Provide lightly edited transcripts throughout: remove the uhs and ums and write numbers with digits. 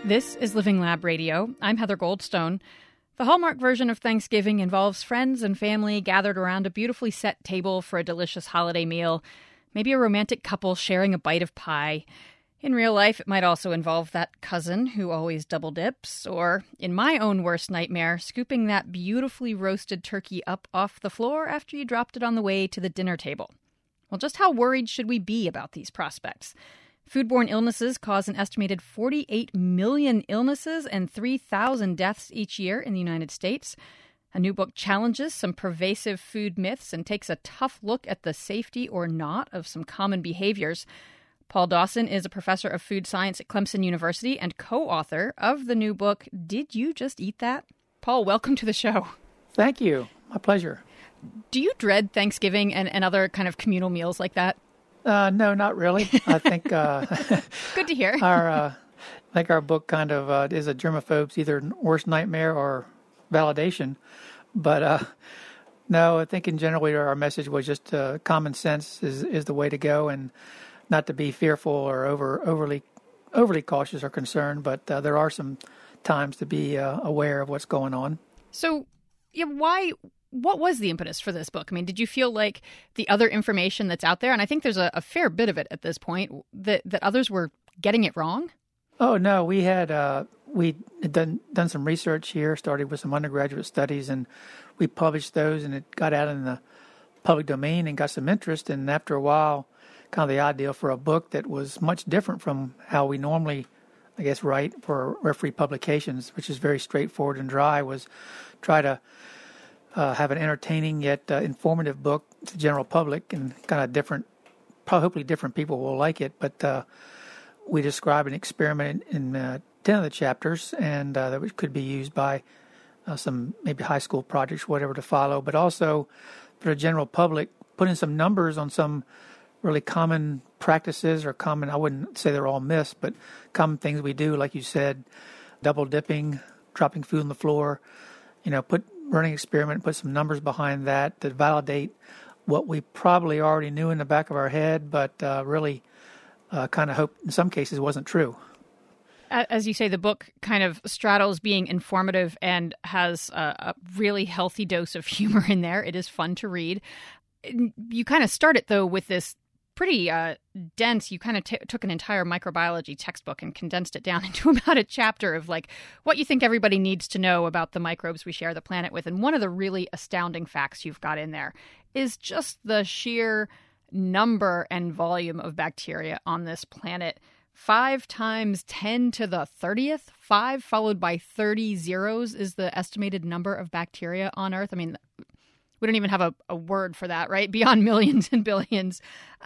This is Living Lab Radio. I'm Heather Goldstone. The Hallmark version of Thanksgiving involves friends and family gathered around a beautifully set table for a delicious holiday meal, maybe a romantic couple sharing a bite of pie. In real life, it might also involve that cousin who always double dips, or, in my own worst nightmare, scooping that beautifully roasted turkey up off the floor after you dropped it on the way to the dinner table. Well, just how worried should we be about these prospects? Foodborne illnesses cause an estimated 48 million illnesses and 3,000 deaths each year in the United States. A new book challenges some pervasive food myths and takes a tough look at the safety or not of some common behaviors. Paul Dawson is a professor of food science at Clemson University and co-author of the new book, Did You Just Eat That? Paul, welcome to the show. Thank you. My pleasure. Do you dread Thanksgiving and other kind of communal meals like that? No, not really. I think good to hear. I think our book kind of is a germaphobe's either worst nightmare or validation. But no, I think in general our message was just common sense is the way to go, and not to be fearful or overly cautious or concerned. But there are some times to be aware of what's going on. So, yeah, what was the impetus for this book? I mean, did you feel like the other information that's out there, and I think there's a fair bit of it at this point, that others were getting it wrong? Oh, no. We had done some research here, started with some undergraduate studies, and we published those, and it got out in the public domain and got some interest. And after a while, kind of the idea for a book that was much different from how we normally, I guess, write for referee publications, which is very straightforward and dry, was try to have an entertaining yet informative book to the general public, and kind of different, hopefully different people will like it. But we describe an experiment in 10 of the chapters, and that could be used by some maybe high school projects, whatever, to follow. But also for the general public, putting some numbers on some really common practices or common, I wouldn't say they're all myths, but common things we do, like you said, double dipping, dropping food on the floor, running experiment, put some numbers behind that to validate what we probably already knew in the back of our head, but really kind of hope in some cases wasn't true. As you say, the book kind of straddles being informative and has a really healthy dose of humor in there. It is fun to read. You kind of start it, though, with this pretty dense. You kind of took an entire microbiology textbook and condensed it down into about a chapter of like what you think everybody needs to know about the microbes we share the planet with. And one of the really astounding facts you've got in there is just the sheer number and volume of bacteria on this planet. 5 times 10 to the 30th, 5 followed by 30 zeros is the estimated number of bacteria on Earth. I mean, we don't even have a word for that, right? Beyond millions and billions.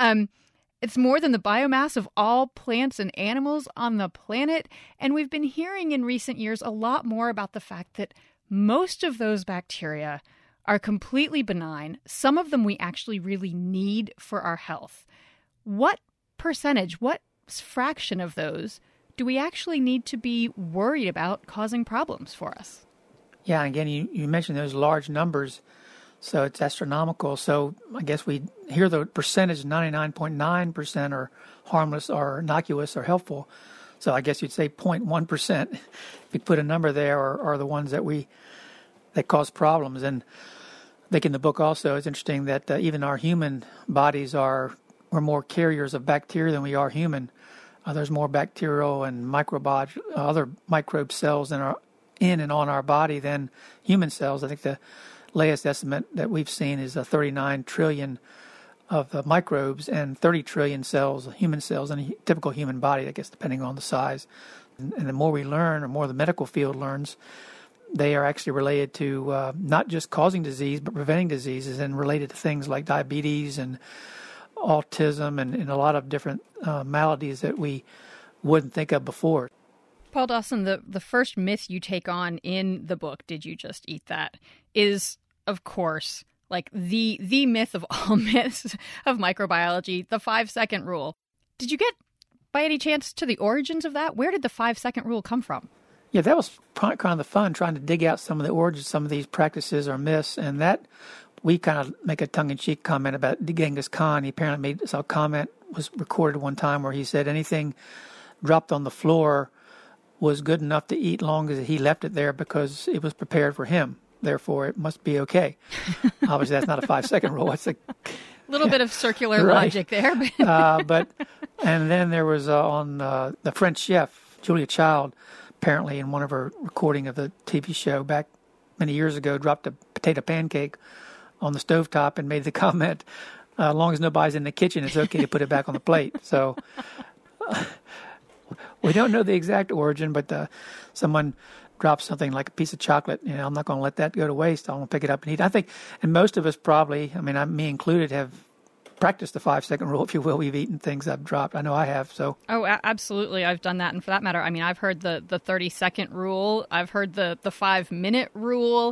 It's more than the biomass of all plants and animals on the planet. And we've been hearing in recent years a lot more about the fact that most of those bacteria are completely benign. Some of them we actually really need for our health. What percentage, what fraction of those do we actually need to be worried about causing problems for us? Yeah, again, you mentioned those large numbers. So it's astronomical. So I guess we hear the percentage, 99.9% are harmless or innocuous or helpful. So I guess you'd say 0.1%, if you put a number there, are the ones that cause problems. And I think in the book also it's interesting that even our human bodies we're more carriers of bacteria than we are human. There's more bacterial and other microbe cells in and on our body than human cells. I think the latest estimate that we've seen is 39 trillion of the microbes and 30 trillion cells, human cells, in a typical human body, I guess, depending on the size. And the more we learn, or more the medical field learns, they are actually related to not just causing disease, but preventing diseases, and related to things like diabetes and autism and a lot of different maladies that we wouldn't think of before. Paul Dawson, the first myth you take on in the book, Did You Just Eat That?, is, of course, like the myth of all myths of microbiology, the 5-second rule. Did you get, by any chance, to the origins of that? Where did the 5-second rule come from? Yeah, that was kind of the fun, trying to dig out some of the origins, some of these practices or myths, and that we kind of make a tongue-in-cheek comment about Genghis Khan. He apparently made a comment, was recorded one time, where he said anything dropped on the floor was good enough to eat long as he left it there because it was prepared for him. Therefore, it must be okay. Obviously, that's not a 5-second rule. It's a little bit of circular right. logic there. And then there was on the French chef, Julia Child, apparently in one of her recording of the TV show back many years ago, dropped a potato pancake on the stovetop and made the comment, as long as nobody's in the kitchen, it's okay to put it back on the plate. So we don't know the exact origin, but someone drops something like a piece of chocolate. I'm not going to let that go to waste. I'm going to pick it up and eat. I think, and most of us probably, me included, have practiced the 5-second rule, if you will. We've eaten things I've dropped. I know I have. So. Oh, absolutely. I've done that. And for that matter, I've heard the 30-second rule. I've heard the 5-minute rule,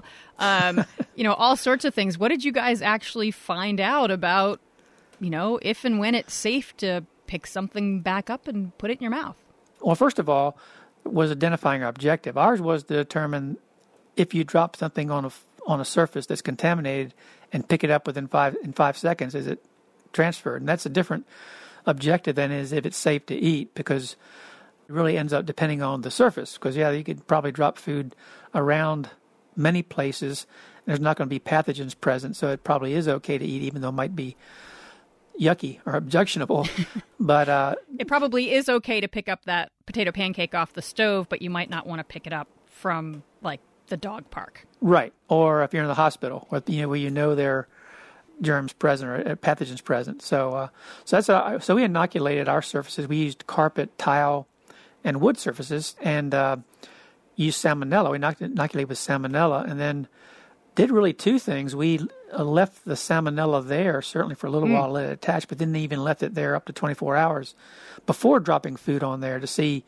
all sorts of things. What did you guys actually find out about, if and when it's safe to pick something back up and put it in your mouth? Well, first of all, was identifying our objective. Ours was to determine if you drop something on a surface that's contaminated and pick it up within 5 seconds, is it transferred? And that's a different objective than is if it's safe to eat, because it really ends up depending on the surface. Because you could probably drop food around many places. There's not going to be pathogens present, so it probably is okay to eat, even though it might be yucky or objectionable. But it probably is okay to pick up that potato pancake off the stove, but you might not want to pick it up from like the dog park. Right. Or if you're in the hospital, where there are germs present or pathogens present. So so we inoculated our surfaces. We used carpet, tile, and wood surfaces, and used salmonella. We inoculated with salmonella, and then did really two things. We left the salmonella there, certainly for a little while, let it attach, but then even left it there up to 24 hours before dropping food on there to see,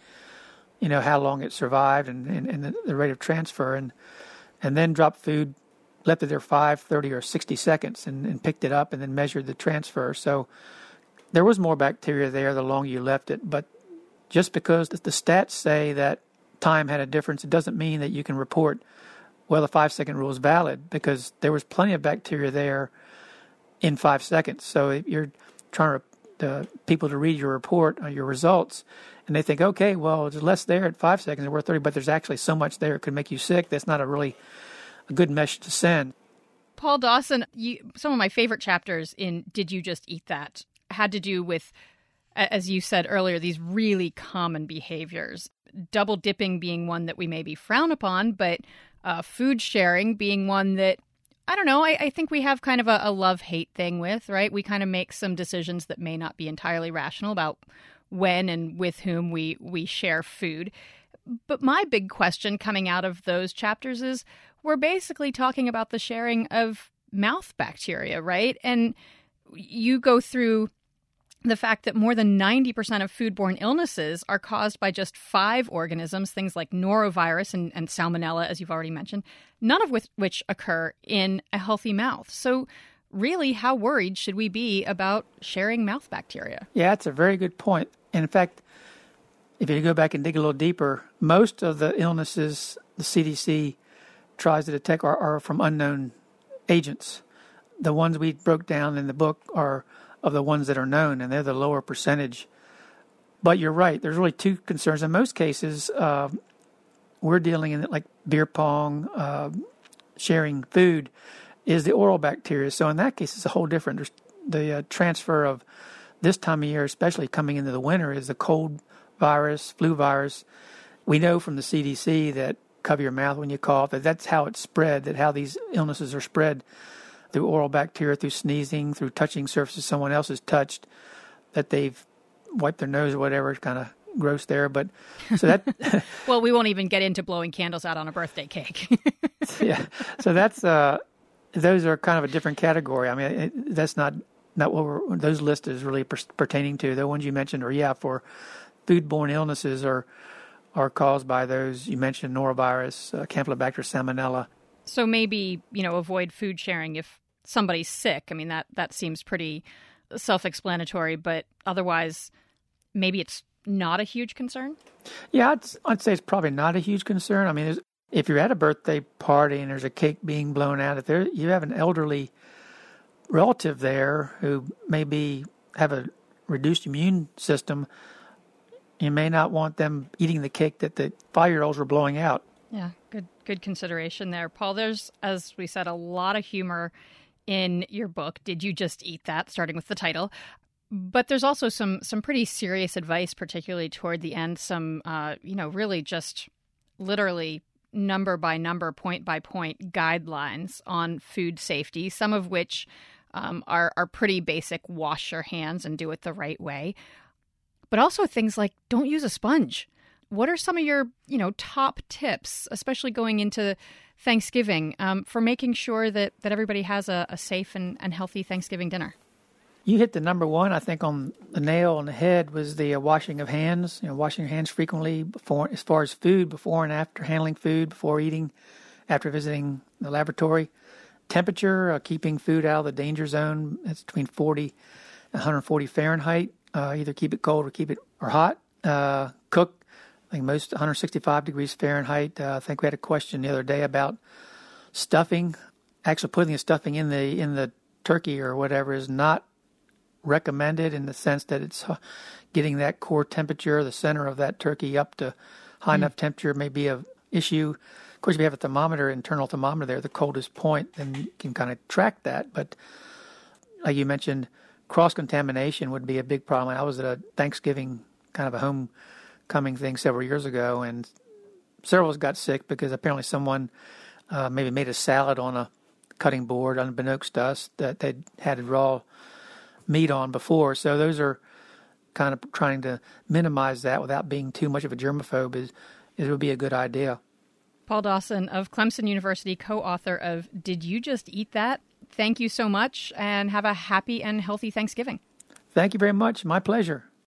how long it survived and the rate of transfer. And then dropped food, left it there 5, 30, or 60 seconds and picked it up and then measured the transfer. So there was more bacteria there the longer you left it. But just because the stats say that time had a difference, it doesn't mean that you can report, well, the 5-second rule is valid, because there was plenty of bacteria there in 5 seconds. So if you're trying to people to read your report or your results, and they think, okay, well, there's less there at 5 seconds than we're 30, but there's actually so much there it could make you sick. That's not a good message to send. Paul Dawson, some of my favorite chapters in Did You Just Eat That had to do with, as you said earlier, these really common behaviors. Double dipping being one that we maybe frown upon, but food sharing being one that, I don't know, I think we have kind of a love-hate thing with, right? We kind of make some decisions that may not be entirely rational about when and with whom we share food. But my big question coming out of those chapters is we're basically talking about the sharing of mouth bacteria, right? And you go through the fact that more than 90% of foodborne illnesses are caused by just 5 organisms, things like norovirus and salmonella, as you've already mentioned, none of which occur in a healthy mouth. So really, how worried should we be about sharing mouth bacteria? Yeah, that's a very good point. And in fact, if you go back and dig a little deeper, most of the illnesses the CDC tries to detect are from unknown agents. The ones we broke down in the book are of the ones that are known, and they're the lower percentage. But you're right, there's really 2 concerns. In most cases, we're dealing in like beer pong, sharing food, is the oral bacteria. So in that case, it's a whole different. The transfer of this time of year, especially coming into the winter, is the cold virus, flu virus. We know from the CDC that cover your mouth when you cough, that's how it's spread, that how these illnesses are spread through oral bacteria, through sneezing, through touching surfaces someone else has touched, that they've wiped their nose or whatever. It's kind of gross there, but so that. Well, we won't even get into blowing candles out on a birthday cake. Yeah, so that's those are kind of a different category. I mean, that's not what those list is really pertaining to. The ones you mentioned are for foodborne illnesses are caused by those you mentioned: norovirus, Campylobacter, salmonella. So maybe, avoid food sharing if somebody's sick. I mean, that seems pretty self-explanatory, but otherwise, maybe it's not a huge concern? Yeah, I'd say it's probably not a huge concern. I mean, if you're at a birthday party and there's a cake being blown out, if you have an elderly relative there who maybe have a reduced immune system, You may not want them eating the cake that the 5-year-olds were blowing out. Yeah, good consideration there. Paul, there's, as we said, a lot of humor in your book, Did You Just Eat That?, starting with the title. But there's also some pretty serious advice, particularly toward the end, some, really just literally number by number, point by point guidelines on food safety, some of which are pretty basic. Wash your hands and do it the right way. But also things like don't use a sponge. What are some of your, top tips, especially going into Thanksgiving, for making sure that everybody has a safe and healthy Thanksgiving dinner? You hit the number one, I think, on the nail on the head was the washing of hands. Washing your hands frequently before, as far as food, before and after handling food, before eating, after visiting the laboratory. Temperature, keeping food out of the danger zone. It's between 40 and 140 Fahrenheit. Either keep it cold or hot. Cook. I think most 165 degrees Fahrenheit. I think we had a question the other day about stuffing. Actually, putting the stuffing in the turkey or whatever is not recommended in the sense that it's getting that core temperature, the center of that turkey up to high enough temperature may be an issue. Of course, if you have a thermometer, internal thermometer there, the coldest point, then you can kind of track that. But like you mentioned, cross-contamination would be a big problem. I was at a Thanksgiving kind of a homecoming thing several years ago, and several of us got sick because apparently someone maybe made a salad on a cutting board unbeknownst to us that they'd had raw meat on before. So those are kind of trying to minimize that without being too much of a germaphobe it would be a good idea. Paul Dawson of Clemson University, co-author of Did You Just Eat That? Thank you so much, and have a happy and healthy Thanksgiving. Thank you very much. My pleasure.